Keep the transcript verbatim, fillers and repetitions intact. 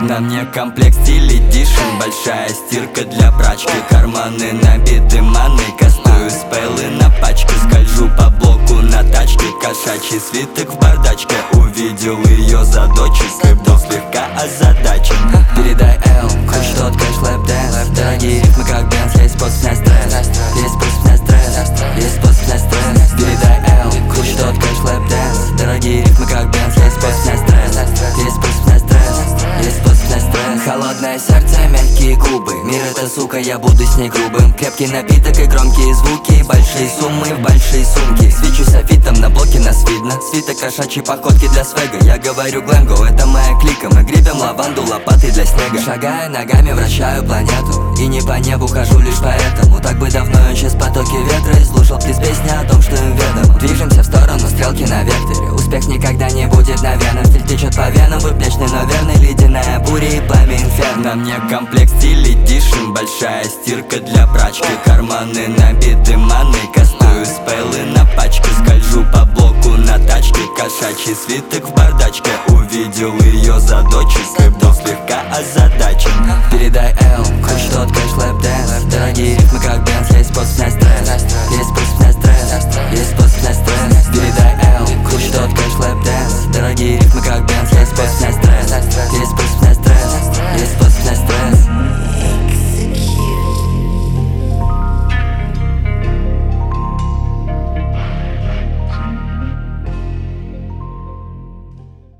На мне комплект стиль эдишн, большая стирка для прачки, карманы набиты маной, кастую спеллы на пачке, скольжу по блоку на тачке, кошачий свиток в бардачке, увидел ее задочек и был слегка озадачен. Передай Эл, хочет тот кэш лэп дэнс, дорогие ритмы как Бенс, есть способ снять стресс, есть способ снять стресс, есть способ снять стресс. Передай Эл, хочет тот кэш лэп дэнс, дорогие ритмы как Бенс, есть способ снять стресс, есть способ снять стресс, есть способ снять стресс. Холодное сердце, мягкие губы, мир это сука, я буду с ней грубым. Крепкий напиток и громкие звуки, большие суммы в большие сумки. Свечу софитом, на блоке нас видно, свиток кошачьей походки для свега. Я говорю Гленго, это моя клика, мы гребем лаванду лопатой для снега. Шагая ногами, вращаю планету, и не по небу хожу лишь поэтому. Так бы давно я исчез в потоке ветра и слушал плиз песни о том, что им ведомо. Движемся в сторону стрелки на векторе, успех никогда не будет навязан. Стиль течет по венам, выплечный, но верный, ледяная буря и пламя инферно. На мне комплект стиль эдишн, большая стирка для прачки, карманы набиты маной, кастую спеллы на пачке, скольжу по блоку на тачке, кошачий свиток в бардачке, увидел ее задочек и был слегка озадачен. Передай Эл, хочет тот кэш лэп дэнс, дорогие ритмы как Бенс, есть способ снять стресс, есть способ снять стресс, есть способ снять стресс. Передай Эл, хочет тот кэш лэп дэнс, дорогие ритмы как Бенс, есть способ снять